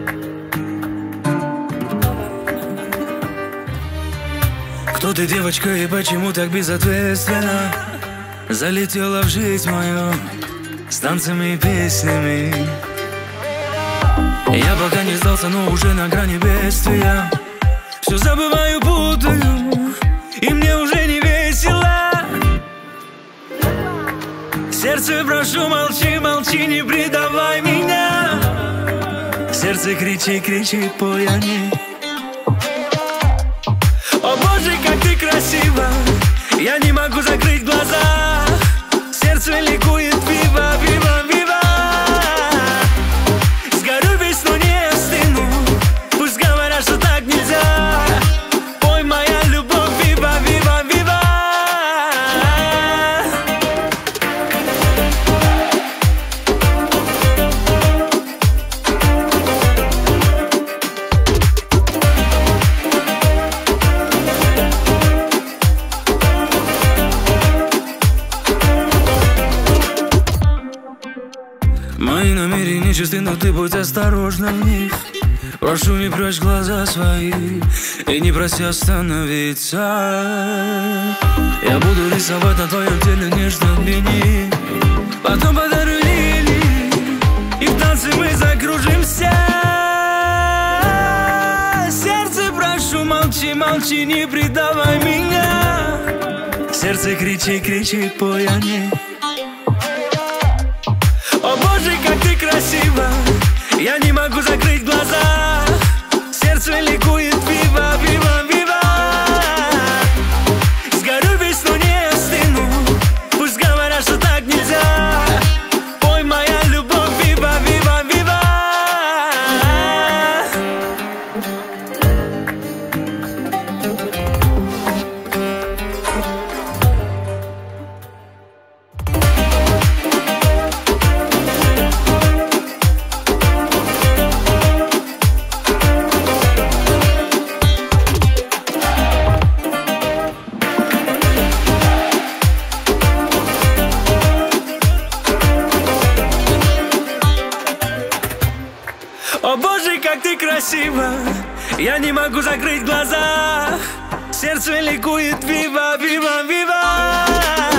Кто ты, девочка, и почему так безответственно залетела в жизнь мою с танцами и песнями? Я пока не сдался, но уже на грани бедствия. Все забываю, путаю, и мне уже не весело. Сердце, прошу, молчи, молчи, не предавай меня. Сердце, кричи, кричи, пой о ней. О боже, как ты красива, я не могу закрыть глаза. Сердце ликует, вива, вива, вива. Сгорю весь, но не остыну. Пусть говорят, что так нельзя. Пой, моя любовь, вива, вива, вива. Мои намерения чисты, но ты будь осторожна в них. Прошу, не прячь глаза свои и не проси остановиться. Я буду рисовать на твоем теле нежные линии, потом подарю лилии, и в танце мы закружимся. Сердце, прошу, молчи, молчи, не предавай меня. Сердце, кричи, кричи, пой о ней. О боже, как ты красива, я не могу закрыть глаза. Сердце ликует, вива, вива, вива. Сгорю весь, но не остыну. Пусть говорят, что так нельзя. Пой, моя любовь, вива, вива, вива. О боже, как ты красива, я не могу закрыть глаза. Сердце ликует, вива, вива, вива.